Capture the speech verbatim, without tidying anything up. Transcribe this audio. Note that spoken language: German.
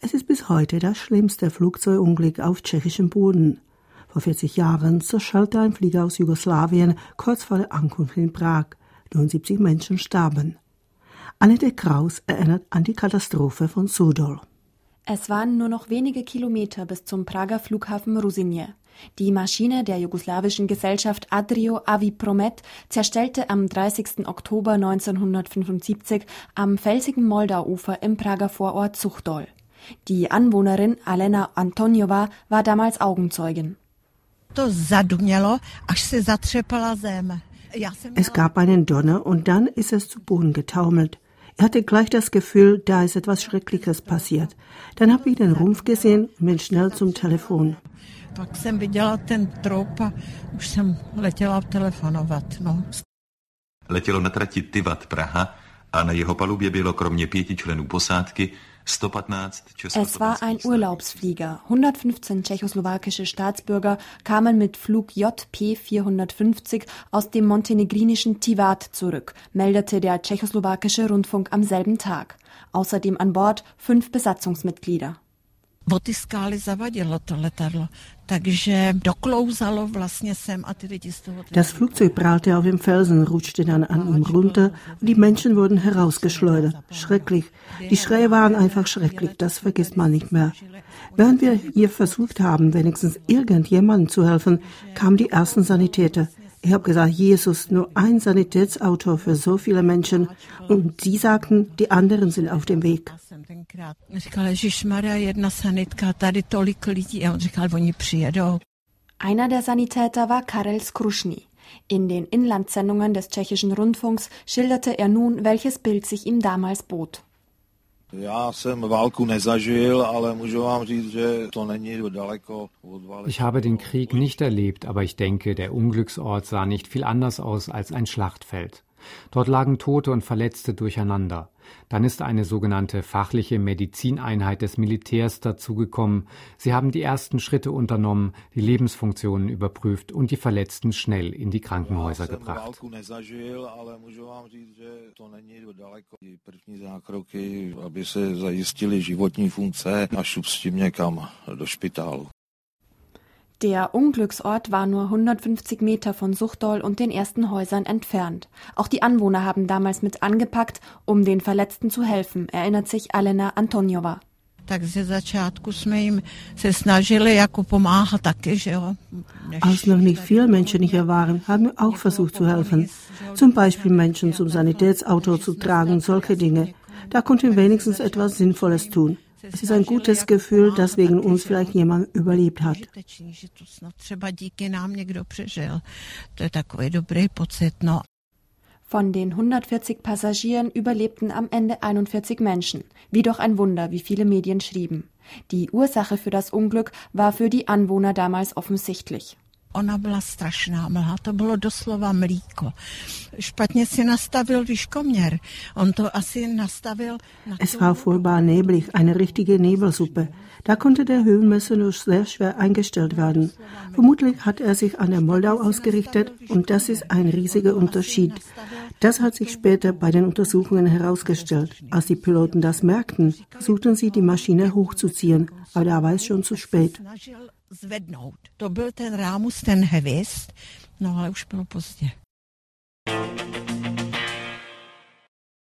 Es ist bis heute das schlimmste Flugzeugunglück auf tschechischem Boden. Vor vierzig Jahren zerschellte ein Flieger aus Jugoslawien kurz vor der Ankunft in Prag. neunundsiebzig Menschen starben. Annette Kraus erinnert an die Katastrophe von Suzdal. Es waren nur noch wenige Kilometer bis zum Prager Flughafen Ruzyně. Die Maschine der jugoslawischen Gesellschaft Adrio Avipromet zerstellte am dreißigsten Oktober neunzehnhundertfünfundsiebzig am felsigen Moldauufer im Prager Vorort Suzdal. Die Anwohnerin Alena Antonjová war damals Augenzeugin. Es gab einen Donner und dann ist es zu Boden getaumelt. Ich hatte gleich das Gefühl, da ist etwas Schreckliches passiert. Dann habe ich den Rumpf gesehen und bin schnell zum Telefon. Letělo na trati Tivat Praha a na jeho palubě bylo kromě pěti členů posádky sto patnáct Es war ein Urlaubsflieger. hundertfünfzehn tschechoslowakische Staatsbürger kamen mit Flug J P vierhundertfünfzig aus dem montenegrinischen Tivat zurück, meldete der tschechoslowakische Rundfunk am selben Tag. Außerdem an Bord fünf Besatzungsmitglieder. Das Flugzeug prallte auf dem Felsen, rutschte dann an ihm runter und die Menschen wurden herausgeschleudert. Schrecklich. Die Schreie waren einfach schrecklich, das vergisst man nicht mehr. Während wir hier versucht haben, wenigstens irgendjemandem zu helfen, kamen die ersten Sanitäter. Ich habe gesagt, Jesus, nur ein Sanitätsauto für so viele Menschen. Und sie sagten, die anderen sind auf dem Weg. Einer der Sanitäter war Karel Skrušný. In den Inlandsendungen des tschechischen Rundfunks schilderte er nun, welches Bild sich ihm damals bot. Ich habe den Krieg nicht erlebt, aber ich denke, der Unglücksort sah nicht viel anders aus als ein Schlachtfeld. Dort lagen Tote und Verletzte durcheinander. Dann ist eine sogenannte fachliche Medizineinheit des Militärs dazugekommen. Sie haben die ersten Schritte unternommen, die Lebensfunktionen überprüft und die Verletzten schnell in die Krankenhäuser gebracht. Der Unglücksort war nur hundertfünfzig Meter von Suzdal und den ersten Häusern entfernt. Auch die Anwohner haben damals mit angepackt, um den Verletzten zu helfen, erinnert sich Alena Antonjová. Als noch nicht viele Menschen hier waren, haben wir auch versucht zu helfen. Zum Beispiel Menschen zum Sanitätsauto zu tragen, solche Dinge. Da konnten wir wenigstens etwas Sinnvolles tun. Es ist ein gutes Gefühl, dass wegen uns vielleicht jemand überlebt hat. Von den hundertvierzig Passagieren überlebten am Ende einundvierzig Menschen. Wie durch ein Wunder, wie viele Medien schrieben. Die Ursache für das Unglück war für die Anwohner damals offensichtlich. Ona byla strašná mlha, to bylo doslova mlíko. Špatně si nastavil výškoměr. On to asi nastavil... Es war furchtbar neblig, eine richtige Nebelsuppe. Da konnte der Höhenmesser nur sehr schwer eingestellt werden. Vermutlich hat er sich an der Moldau ausgerichtet und das ist ein riesiger Unterschied. Das hat sich später bei den Untersuchungen herausgestellt. Als die Piloten das merkten, versuchten sie, die Maschine hochzuziehen, aber da war es schon zu spät. Zvednout. To byl ten rámus, ten hvězd, no ale už bylo pozdě.